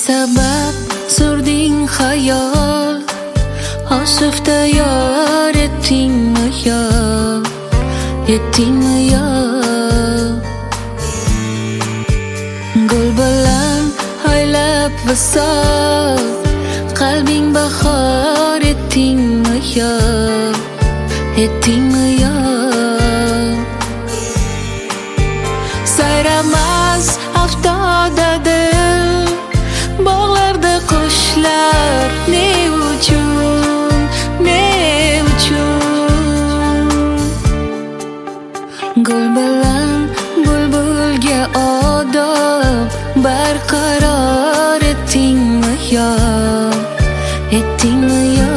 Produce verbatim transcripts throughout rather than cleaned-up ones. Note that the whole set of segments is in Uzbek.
sabab surding xayol, osifda yor etdingmi yo, etdingmi yo? Gul bilan haylab visol, qalbing bahor etdingmi yo, etdingmi yo? Sayramas haftada dil, bog'larda qushlar, ne uchun, ne uchun? Gul bilan bulbulga odob barqaror etdingmi yo, etdingmi yo?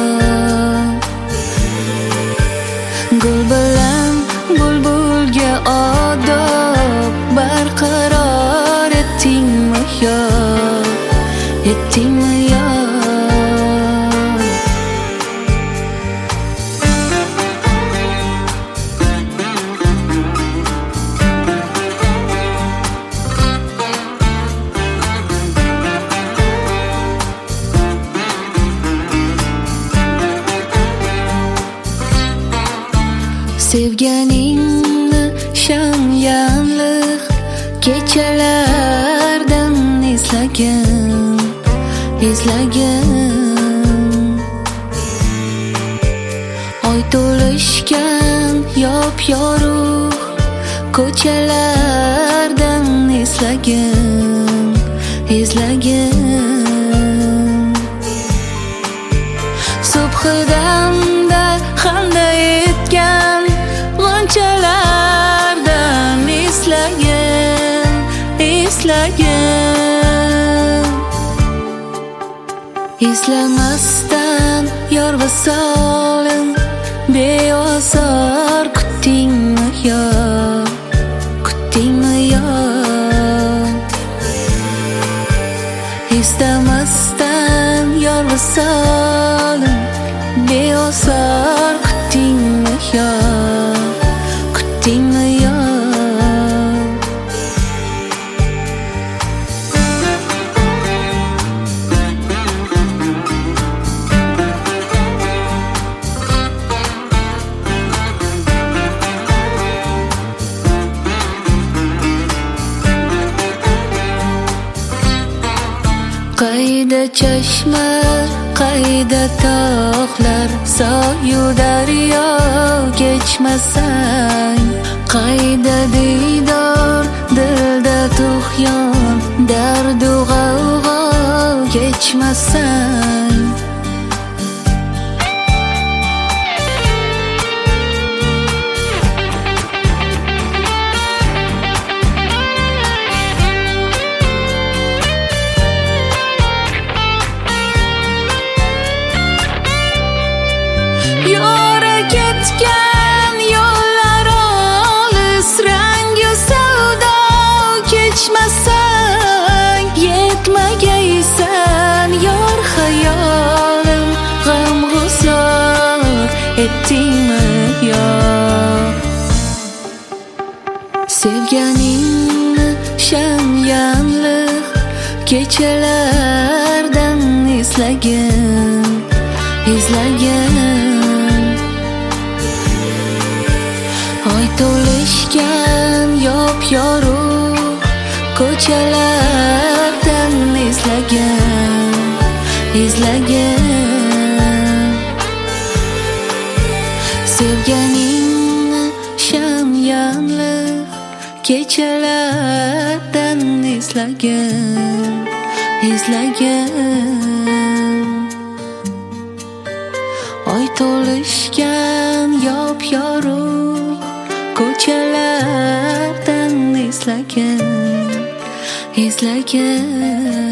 Gul bilan bulbulga odob barqaror etdingmi yo, etdingmi yo? Sevganingni shamyanliq kechalardan eslagan, eslagan. Oy to'lishgan yop-yorug' ko'chalardan eslagan, eslagan. Subhidamda xanda etgan g'unchalardan eslagan, eslagan. Eslamasdan yor visolin beozor kutdingmi yo, kutdingmi yo? Eslamasdan yor visolin beozor kutdingmi yo, kutdingmi yo? Qayda chashma, qayda tog'lar, soyu daryo kechmasang, qayda diydor, dilda tug'yon, dardu g'avg'o kechmasang. Yora ketgan yo'llar olis, rangi savdo kechmasang, yetmagaysan yor xayolim, g'am-g'uzor etdingmi yo? Sevganingni shamyanliq kechalardan eslagan, eslagan. Oy to'lishgan yop-yorug' ko'chalardan eslagan, eslagan. Sevganingni shamyanliq kechalardan eslagan, eslagan. Oy to'lishgan yop-yorug' ko'chalardan eslagan, eslagan.